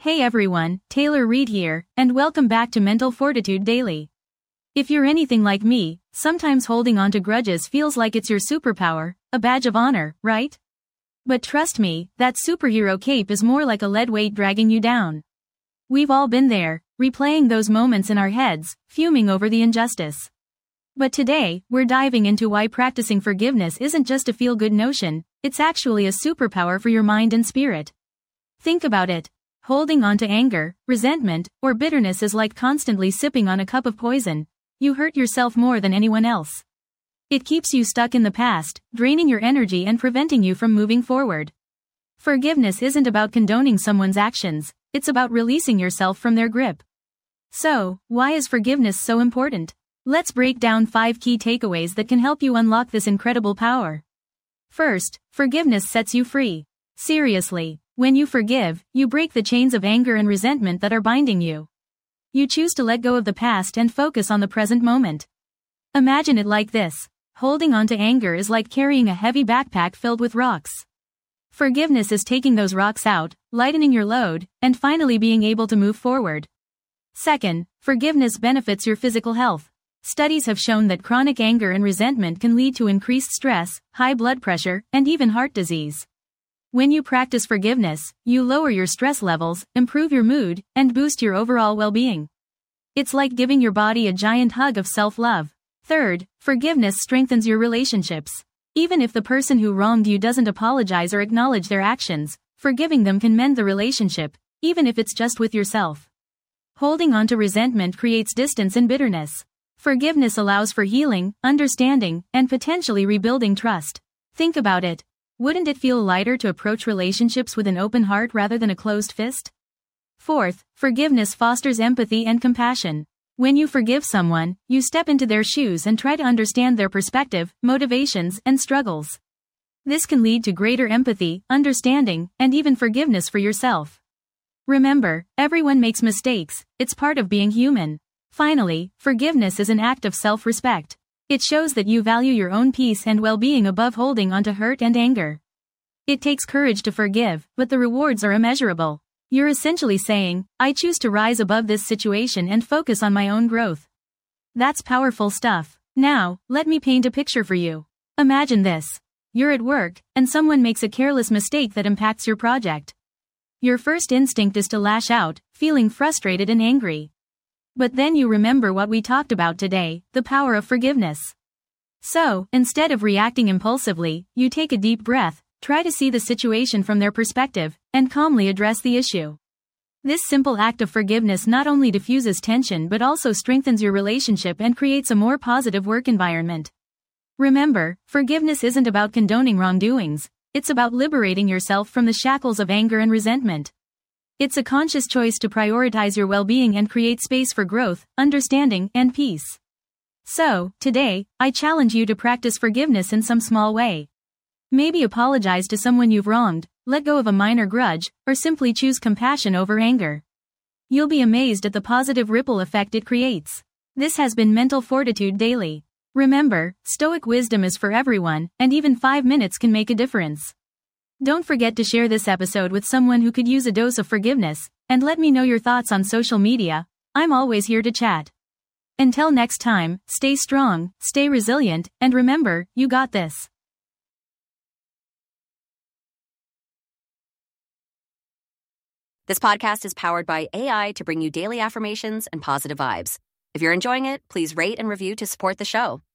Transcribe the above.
Hey everyone, Taylor Reed here, and welcome back to Mental Fortitude Daily. If you're anything like me, sometimes holding on to grudges feels like it's your superpower, a badge of honor, right? But trust me, that superhero cape is more like a lead weight dragging you down. We've all been there, replaying those moments in our heads, fuming over the injustice. But today, we're diving into why practicing forgiveness isn't just a feel-good notion, it's actually a superpower for your mind and spirit. Think about it. Holding on to anger, resentment, or bitterness is like constantly sipping on a cup of poison. You hurt yourself more than anyone else. It keeps you stuck in the past, draining your energy and preventing you from moving forward. Forgiveness isn't about condoning someone's actions, it's about releasing yourself from their grip. So, why is forgiveness so important? Let's break down 5 key takeaways that can help you unlock this incredible power. First, forgiveness sets you free. Seriously. When you forgive, you break the chains of anger and resentment that are binding you. You choose to let go of the past and focus on the present moment. Imagine it like this. Holding on to anger is like carrying a heavy backpack filled with rocks. Forgiveness is taking those rocks out, lightening your load, and finally being able to move forward. Second, forgiveness benefits your physical health. Studies have shown that chronic anger and resentment can lead to increased stress, high blood pressure, and even heart disease. When you practice forgiveness, you lower your stress levels, improve your mood, and boost your overall well-being. It's like giving your body a giant hug of self-love. Third, forgiveness strengthens your relationships. Even if the person who wronged you doesn't apologize or acknowledge their actions, forgiving them can mend the relationship, even if it's just with yourself. Holding on to resentment creates distance and bitterness. Forgiveness allows for healing, understanding, and potentially rebuilding trust. Think about it. Wouldn't it feel lighter to approach relationships with an open heart rather than a closed fist? Fourth, forgiveness fosters empathy and compassion. When you forgive someone, you step into their shoes and try to understand their perspective, motivations, and struggles. This can lead to greater empathy, understanding, and even forgiveness for yourself. Remember, everyone makes mistakes, it's part of being human. Finally, forgiveness is an act of self-respect. It shows that you value your own peace and well-being above holding on to hurt and anger. It takes courage to forgive, but the rewards are immeasurable. You're essentially saying, I choose to rise above this situation and focus on my own growth. That's powerful stuff. Now, let me paint a picture for you. Imagine this. You're at work, and someone makes a careless mistake that impacts your project. Your first instinct is to lash out, feeling frustrated and angry. But then you remember what we talked about today, the power of forgiveness. So, instead of reacting impulsively, you take a deep breath, try to see the situation from their perspective, and calmly address the issue. This simple act of forgiveness not only diffuses tension but also strengthens your relationship and creates a more positive work environment. Remember, forgiveness isn't about condoning wrongdoings, it's about liberating yourself from the shackles of anger and resentment. It's a conscious choice to prioritize your well-being and create space for growth, understanding, and peace. So, today, I challenge you to practice forgiveness in some small way. Maybe apologize to someone you've wronged, let go of a minor grudge, or simply choose compassion over anger. You'll be amazed at the positive ripple effect it creates. This has been Mental Fortitude Daily. Remember, Stoic wisdom is for everyone, and even 5 minutes can make a difference. Don't forget to share this episode with someone who could use a dose of forgiveness, and let me know your thoughts on social media. I'm always here to chat. Until next time, stay strong, stay resilient, and remember, you got this. This podcast is powered by AI to bring you daily affirmations and positive vibes. If you're enjoying it, please rate and review to support the show.